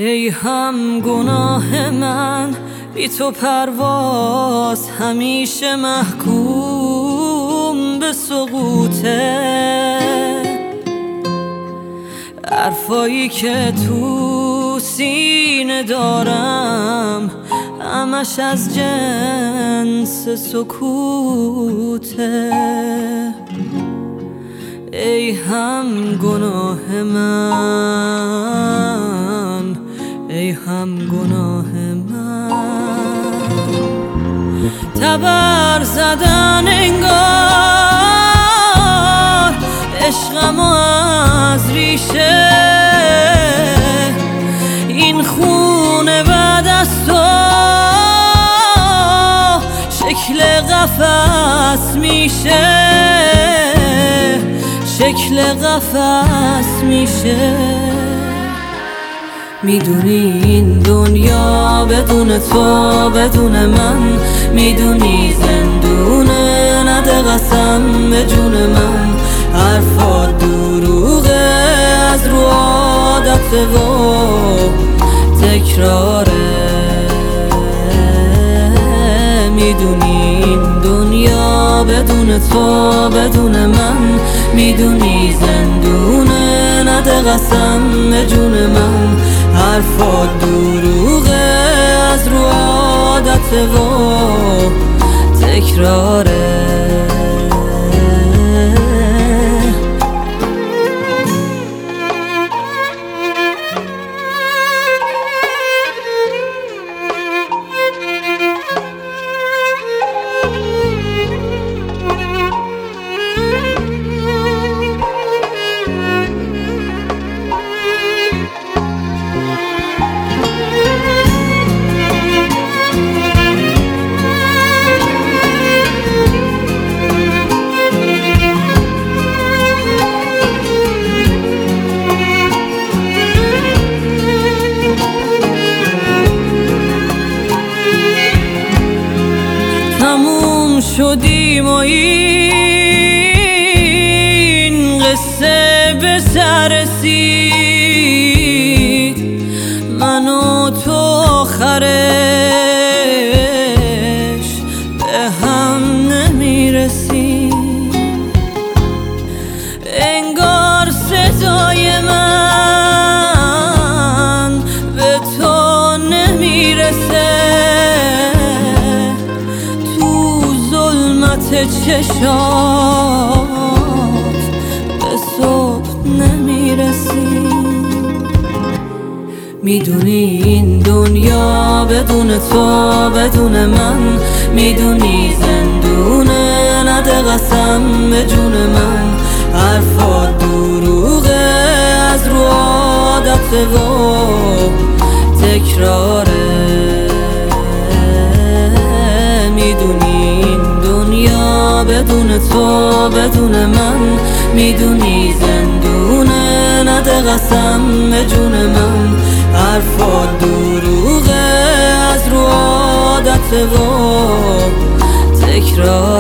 ای هم گناه من بی تو پرواز همیشه محکوم به سقوطه. حرفایی که تو سینه دارم همش از جنس سکوته. ای هم گناه من، ای هم گناه من، تبر زدن انگار عشقمو از ریشه. این خونه بعد از تو شکل قفس میشه، شکل قفس میشه. میدونی این دنیا بدون تو بدون من، میدونی زندونه نده قسم به جون من. حرفات دروغه از رو عادت و تکراره. میدونی این دنیا بدون تو بدون من، میدونی زندونه نده قسم به جون من. حرفات دروغه از رو عادت و تکراره. تموم شدیم و این قصه به سر رسید. من و تو آخرش به هم نمیرسیم. انگار صدای من به تو نمیرسه، چشات به صبح نمیرسی. میدونی این دنیا بدون تو بدون من، میدونی زندونه نده قسم به جون من. حرفات دروغه از رو عادت و تکراره. میدونی بدون تو بدون من، میدونی زندونه نده قسم به جون من. حرفات دروغه از رو عادت و تکرار.